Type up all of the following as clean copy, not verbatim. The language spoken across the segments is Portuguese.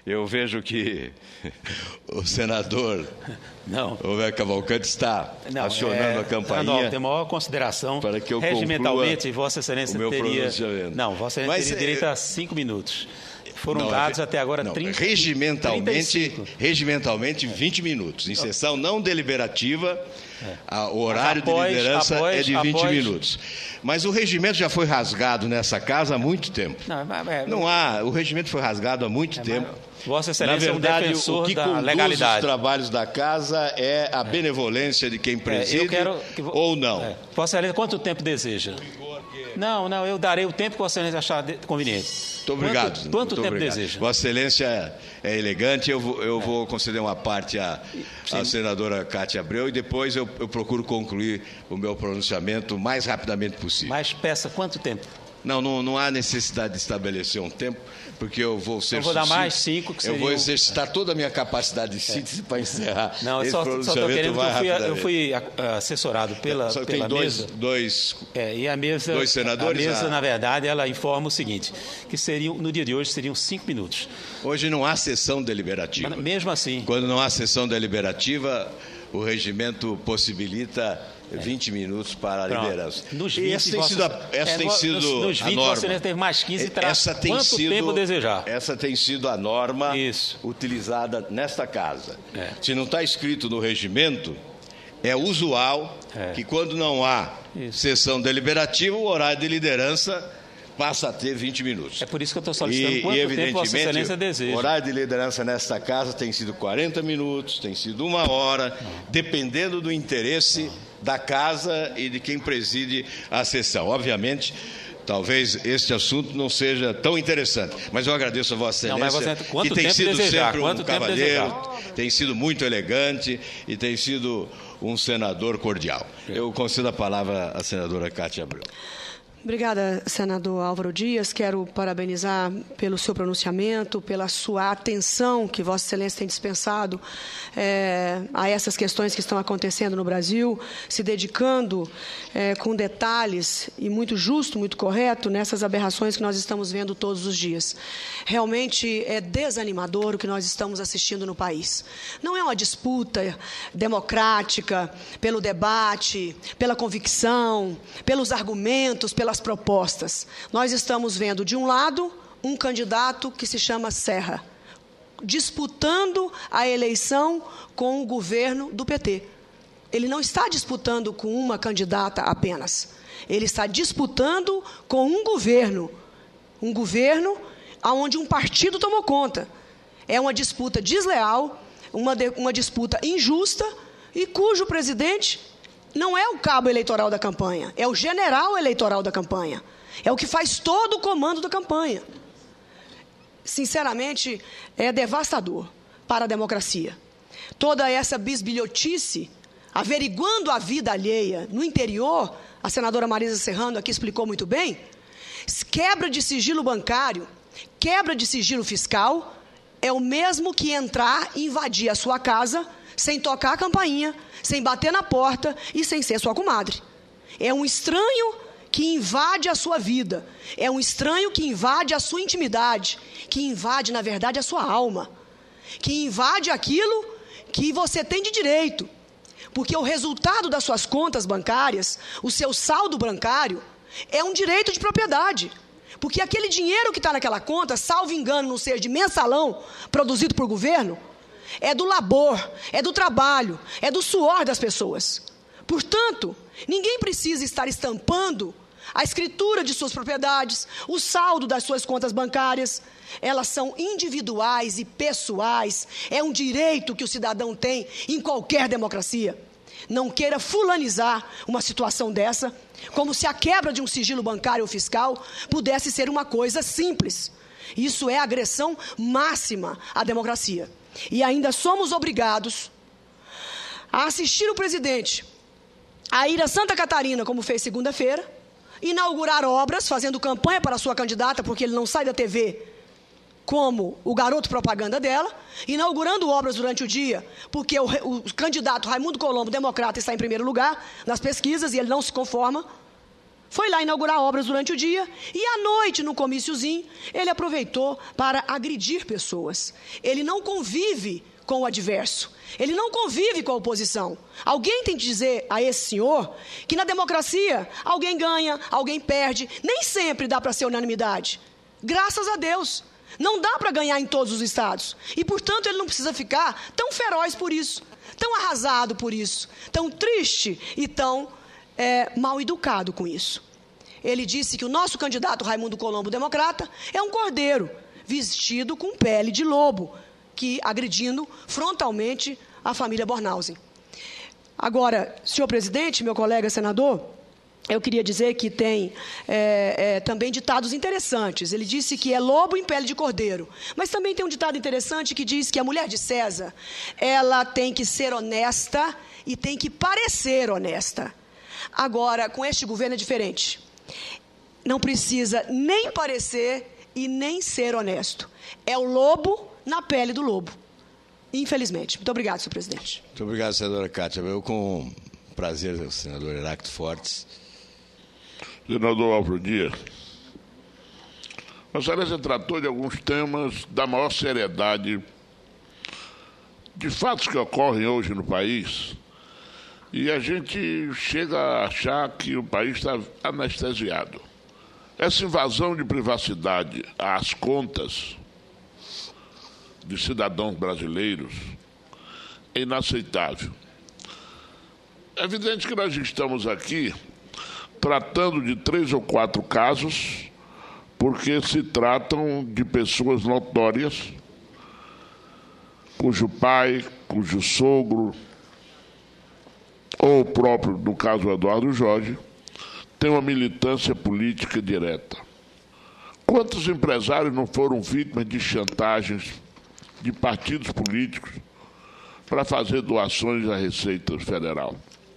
Eu vejo que o senador Roberto Cavalcante está acionando a campainha. Tem maior consideração para que eu regimentalmente, Vossa Excelência o meu teria... pronunciamento. Não, Vossa Excelência teria direito a 5 minuros. Foram dados até agora 30 regimentalmente 20 minutos. Em sessão não deliberativa, o horário de liderança é de 20 minutos. Mas o regimento já foi rasgado nessa casa há muito tempo. O regimento foi rasgado há muito tempo. Vossa Excelência Na verdade, é um defensor o que da conduz legalidade. os trabalhos da casa é a benevolência de quem preside ou não. Vossa Excelência, quanto tempo deseja? Não, eu darei o tempo que Vossa Excelência achar conveniente. Muito obrigado. Quanto tempo deseja? Vossa Excelência é elegante, eu vou conceder uma parte à senadora Cátia Abreu e depois eu procuro concluir o meu pronunciamento o mais rapidamente possível. Mas peça quanto tempo? Não há necessidade de estabelecer um tempo, porque eu vou ser dar mais 5 que seriam... Eu vou exercitar toda a minha capacidade de síntese para encerrar esse pronunciamento. Só estou querendo que eu fui assessorado pela mesa. Dois senadores? A mesa, na verdade, ela informa o seguinte, que no dia de hoje seriam 5 minutos. Hoje não há sessão deliberativa. Mas, mesmo assim... Quando não há sessão deliberativa, o regimento possibilita 20 minutos para a liderança. Nos 20, essa tem sido nos 20, a norma. Você teve mais 15 e terá quanto tempo desejar. Essa tem sido a norma utilizada nesta casa. Se não está escrito no regimento, é usual que quando não há sessão deliberativa, o horário de liderança passa a ter 20 minutos. É por isso que eu estou solicitando quanto tempo Vossa Excelência deseja. O horário de liderança nesta casa tem sido 40 minutos, tem sido 1 hora, dependendo do interesse da casa e de quem preside a sessão. Obviamente, talvez este assunto não seja tão interessante, mas eu agradeço a Vossa Excelência, que tem sido sempre um cavalheiro, tem sido muito elegante e tem sido um senador cordial. Eu concedo a palavra à senadora Cátia Abreu. Obrigada, senador Álvaro Dias. Quero parabenizar pelo seu pronunciamento, pela sua atenção que Vossa Excelência tem dispensado a essas questões que estão acontecendo no Brasil, se dedicando com detalhes e muito justo, muito correto nessas aberrações que nós estamos vendo todos os dias. Realmente é desanimador o que nós estamos assistindo no país. Não é uma disputa democrática pelo debate, pela convicção, pelos argumentos, pelas propostas. Nós estamos vendo, de um lado, um candidato que se chama Serra, disputando a eleição com o governo do PT. Ele não está disputando com uma candidata apenas. Ele está disputando com um governo onde um partido tomou conta. É uma disputa desleal, uma disputa injusta e cujo presidente não é o cabo eleitoral da campanha, é o general eleitoral da campanha. É o que faz todo o comando da campanha. Sinceramente, é devastador para a democracia. Toda essa bisbilhotice, averiguando a vida alheia no interior, a senadora Marisa Serrano aqui explicou muito bem, quebra de sigilo bancário, quebra de sigilo fiscal, é o mesmo que entrar e invadir a sua casa sem tocar a campainha, sem bater na porta e sem ser sua comadre. É um estranho que invade a sua vida. É um estranho que invade a sua intimidade, que invade, na verdade, a sua alma, que invade aquilo que você tem de direito. Porque o resultado das suas contas bancárias, o seu saldo bancário, é um direito de propriedade. Porque aquele dinheiro que está naquela conta, salvo engano, não seja de mensalão produzido por governo, é do labor, é do trabalho, é do suor das pessoas. Portanto, ninguém precisa estar estampando a escritura de suas propriedades, o saldo das suas contas bancárias. Elas são individuais e pessoais. É um direito que o cidadão tem em qualquer democracia. Não queira fulanizar uma situação dessa, como se a quebra de um sigilo bancário ou fiscal pudesse ser uma coisa simples. Isso é agressão máxima à democracia. E ainda somos obrigados a assistir o presidente a ir a Santa Catarina, como fez segunda-feira, inaugurar obras, fazendo campanha para a sua candidata, porque ele não sai da TV como o garoto propaganda dela, inaugurando obras durante o dia, porque o candidato Raimundo Colombo, democrata, está em primeiro lugar nas pesquisas e ele não se conforma. Foi lá inaugurar obras durante o dia e à noite, no comíciozinho, ele aproveitou para agredir pessoas. Ele não convive com o adverso. Ele não convive com a oposição. Alguém tem que dizer a esse senhor que na democracia alguém ganha, alguém perde. Nem sempre dá para ser unanimidade. Graças a Deus. Não dá para ganhar em todos os estados. E, portanto, ele não precisa ficar tão feroz por isso, tão arrasado por isso, tão triste e tão mal educado com isso. Ele disse que o nosso candidato Raimundo Colombo, democrata, é um cordeiro vestido com pele de lobo, que agredindo frontalmente a família Bornhausen. Agora, senhor presidente, meu colega senador, eu queria dizer que tem também ditados interessantes. Ele disse que é lobo em pele de cordeiro. Mas também tem um ditado interessante que diz que a mulher de César, ela tem que ser honesta e tem que parecer honesta. Agora, com este governo é diferente. Não precisa nem parecer e nem ser honesto. É o lobo na pele do lobo. Infelizmente. Muito obrigado, senhor presidente. Muito obrigado, senadora Cátia. Eu, com prazer, senador Heráclito Fortes. Senador Álvaro Dias, Vossa Excelência tratou de alguns temas da maior seriedade, de fatos que ocorrem hoje no país, e a gente chega a achar que o país está anestesiado. Essa invasão de privacidade às contas de cidadãos brasileiros é inaceitável. É evidente que nós estamos aqui tratando de 3 ou 4 casos, porque se tratam de pessoas notórias, cujo pai, cujo sogro, ou o próprio, no caso Eduardo Jorge, tem uma militância política direta. Quantos empresários não foram vítimas de chantagens de partidos políticos para fazer doações à Receita Federal?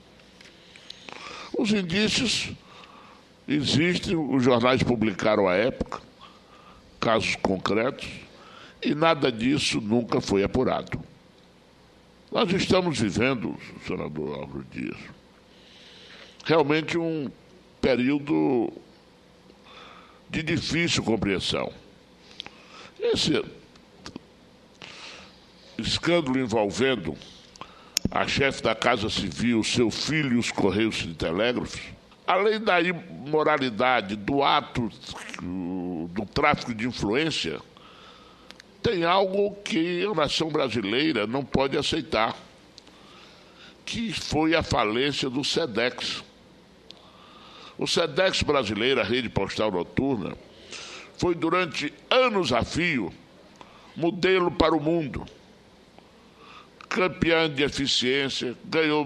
Os indícios existem, os jornais publicaram à época, casos concretos, e nada disso nunca foi apurado. Nós estamos vivendo, senador Álvaro Dias, realmente um período de difícil compreensão. Esse escândalo envolvendo a chefe da Casa Civil, seu filho e os Correios e Telégrafos, além da imoralidade do ato do tráfico de influência, tem algo que a nação brasileira não pode aceitar, que foi a falência do SEDEX. O SEDEX brasileiro, a Rede Postal Noturna, foi durante anos a fio modelo para o mundo. Campeã de eficiência, ganhou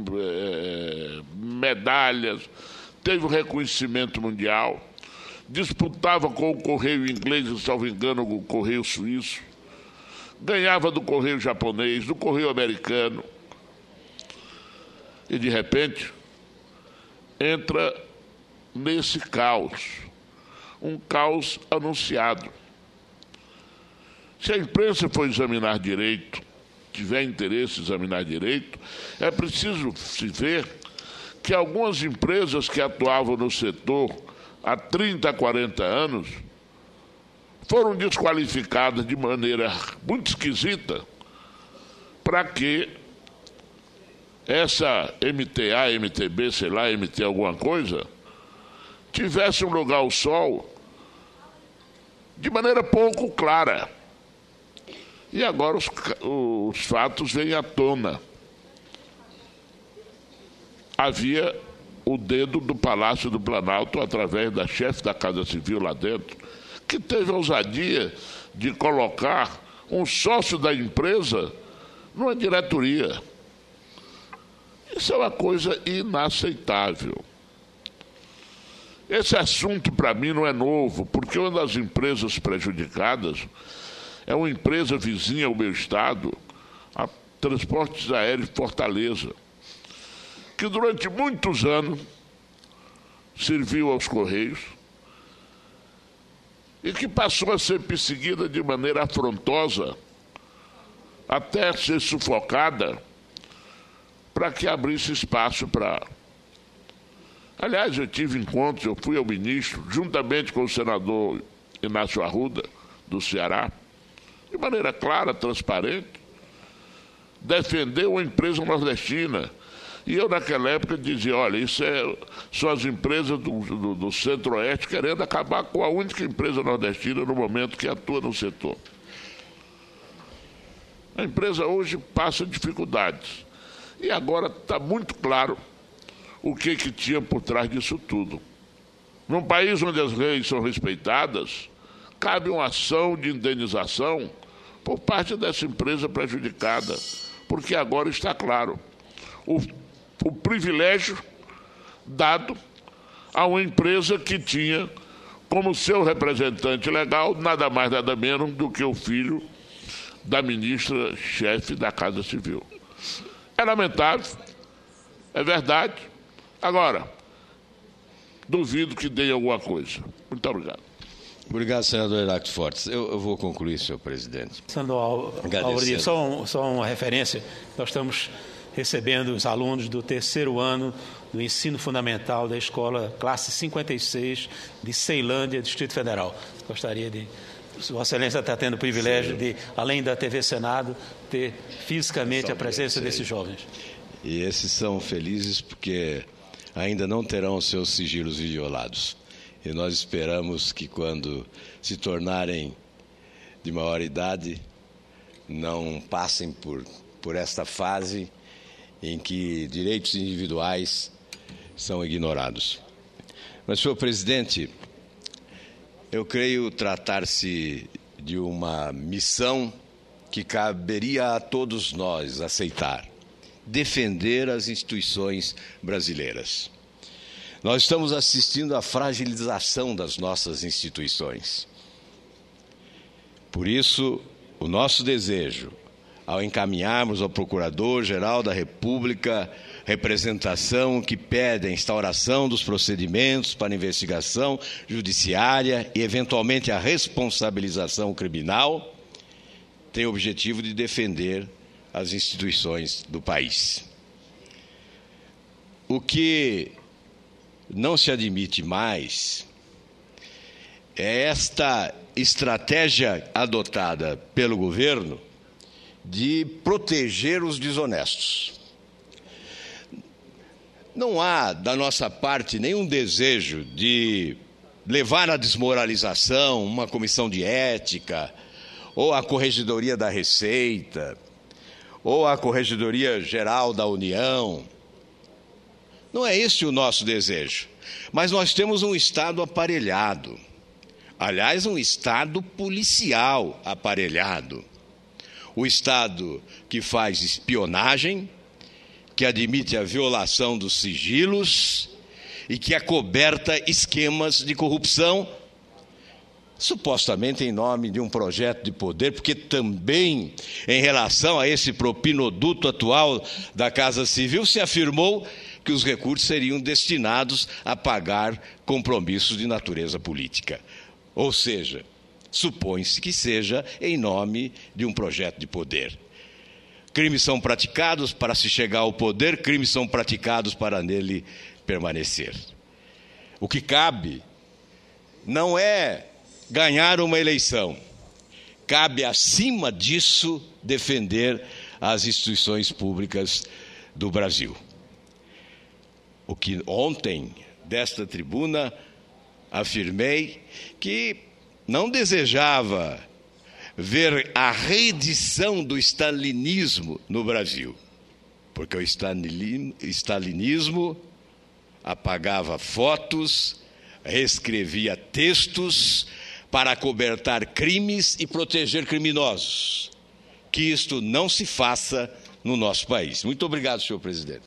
medalhas, teve um reconhecimento mundial, disputava com o Correio inglês, se salvo engano, o Correio suíço, ganhava do Correio japonês, do Correio americano. E, de repente, entra nesse caos, um caos anunciado. Se a imprensa for examinar direito, tiver interesse em examinar direito, é preciso se ver que algumas empresas que atuavam no setor há 30, 40 anos foram desqualificadas de maneira muito esquisita para que essa MTA, MTB, sei lá, MT alguma coisa, tivesse um lugar ao sol de maneira pouco clara. E agora os fatos vêm à tona. Havia o dedo do Palácio do Planalto, através da chefe da Casa Civil lá dentro, que teve a ousadia de colocar um sócio da empresa numa diretoria. Isso é uma coisa inaceitável. Esse assunto, para mim, não é novo, porque uma das empresas prejudicadas é uma empresa vizinha ao meu estado, a Transportes Aéreos Fortaleza, que durante muitos anos serviu aos Correios e que passou a ser perseguida de maneira afrontosa, até ser sufocada, para que abrisse espaço para Aliás, eu tive encontros, eu fui ao ministro, juntamente com o senador Inácio Arruda, do Ceará, de maneira clara, transparente, defendeu a empresa nordestina. E eu, naquela época, dizia, olha, são as empresas do Centro-Oeste querendo acabar com a única empresa nordestina no momento que atua no setor. A empresa hoje passa dificuldades. E agora está muito claro o que tinha por trás disso tudo. Num país onde as leis são respeitadas, cabe uma ação de indenização por parte dessa empresa prejudicada, porque agora está claro o privilégio dado a uma empresa que tinha como seu representante legal nada mais, nada menos do que o filho da ministra-chefe da Casa Civil. É lamentável, é verdade. Agora, duvido que dê alguma coisa. Muito obrigado. Obrigado, senador Heráclito Fortes. Eu vou concluir, senhor presidente. Senador Alvarenga, só uma referência. Nós estamos recebendo os alunos do 3º ano do ensino fundamental da escola classe 56 de Ceilândia, Distrito Federal. Gostaria de... Vossa Excelência está tendo o privilégio de, além da TV Senado, ter fisicamente a presença desses jovens. E esses são felizes porque ainda não terão seus sigilos violados. E nós esperamos que, quando se tornarem de maior idade, não passem por esta fase em que direitos individuais são ignorados. Mas, senhor presidente, eu creio tratar-se de uma missão que caberia a todos nós aceitar: defender as instituições brasileiras. Nós estamos assistindo à fragilização das nossas instituições. Por isso, o nosso desejo, ao encaminharmos ao Procurador-Geral da República representação que pede a instauração dos procedimentos para investigação judiciária e, eventualmente, a responsabilização criminal, tem o objetivo de defender as instituições do país. O que não se admite mais é esta estratégia adotada pelo governo de proteger os desonestos. Não há, da nossa parte, nenhum desejo de levar à desmoralização uma comissão de ética, ou a Corregedoria da Receita, ou a Corregedoria Geral da União. Não é esse o nosso desejo. Mas nós temos um Estado aparelhado. Aliás, um Estado policial aparelhado. O Estado que faz espionagem, que admite a violação dos sigilos e que acoberta esquemas de corrupção, supostamente em nome de um projeto de poder, porque também, em relação a esse propinoduto atual da Casa Civil, se afirmou que os recursos seriam destinados a pagar compromissos de natureza política. Ou seja, supõe-se que seja em nome de um projeto de poder. Crimes são praticados para se chegar ao poder, crimes são praticados para nele permanecer. O que cabe não é ganhar uma eleição. Cabe, acima disso, defender as instituições públicas do Brasil. O que ontem, desta tribuna, afirmei que não desejava ver a reedição do stalinismo no Brasil, porque o stalinismo apagava fotos, reescrevia textos para acobertar crimes e proteger criminosos. Que isto não se faça no nosso país. Muito obrigado, senhor presidente.